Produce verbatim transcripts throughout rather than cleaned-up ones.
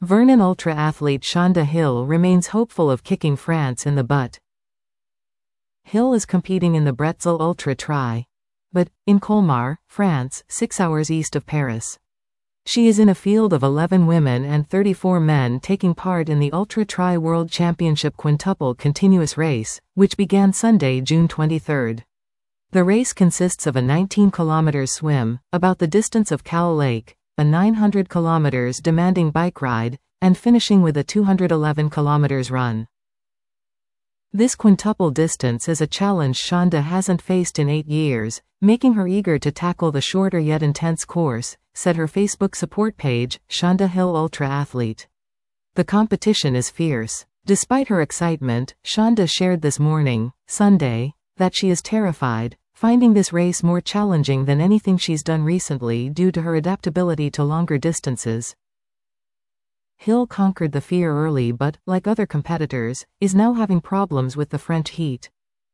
Vernon ultra athlete Shonda Hill remains hopeful of kicking France in the butt. Hill is competing in the Bretzel Ultra Tri. But, in Colmar, France, six hours east of Paris. She is in a field of eleven women and thirty-four men taking part in the Ultra Tri World Championship quintuple continuous race, which began Sunday, June twenty-third. The race consists of a nineteen kilometer swim, about the distance of Cow Lake, a nine hundred kilometers demanding bike ride, and finishing with a two hundred eleven kilometers run. This quintuple distance is a challenge Shonda hasn't faced in eight years, making her eager to tackle the shorter yet intense course, said her Facebook support page, Shonda Hill Ultra Athlete. The competition is fierce. Despite her excitement, Shonda shared this morning, Sunday, that she is terrified, finding this race more challenging than anything she's done recently due to her adaptability to longer distances. Hill conquered the fear early but, like other competitors, is now having problems with the French heat.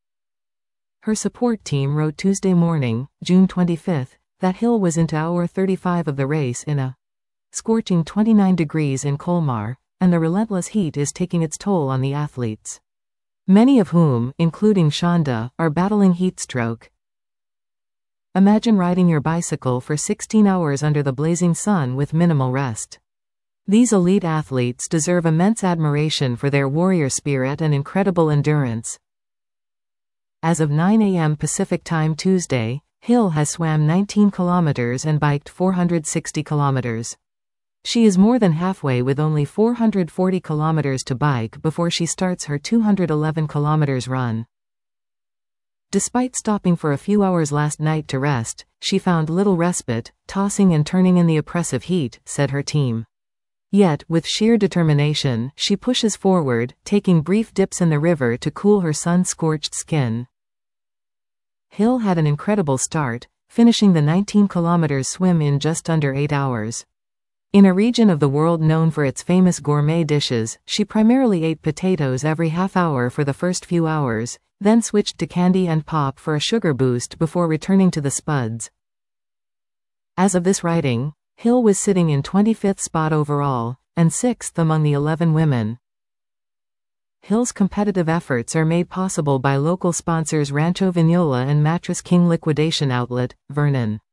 Her support team wrote Tuesday morning, June twenty-fifth, that Hill was into hour thirty-five of the race in a scorching twenty-nine degrees in Colmar, and the relentless heat is taking its toll on the athletes. Many of whom, including Shonda, are battling heat stroke. Imagine riding your bicycle for sixteen hours under the blazing sun with minimal rest. These elite athletes deserve immense admiration for their warrior spirit and incredible endurance. As of nine A M Pacific Time Tuesday, Hill has swam nineteen kilometers and biked four hundred sixty kilometers. She is more than halfway with only four hundred forty kilometers to bike before she starts her two hundred eleven kilometers run. Despite stopping for a few hours last night to rest, she found little respite, tossing and turning in the oppressive heat, said her team. Yet, with sheer determination, she pushes forward, taking brief dips in the river to cool her sun-scorched skin. Hill had an incredible start, finishing the nineteen kilometers swim in just under eight hours. In a region of the world known for its famous gourmet dishes, she primarily ate potatoes every half hour for the first few hours, then switched to candy and pop for a sugar boost before returning to the spuds. As of this writing, Hill was sitting in twenty-fifth spot overall, and sixth among the eleven women. Hill's competitive efforts are made possible by local sponsors Rancho Vignola and Mattress King liquidation outlet, Vernon.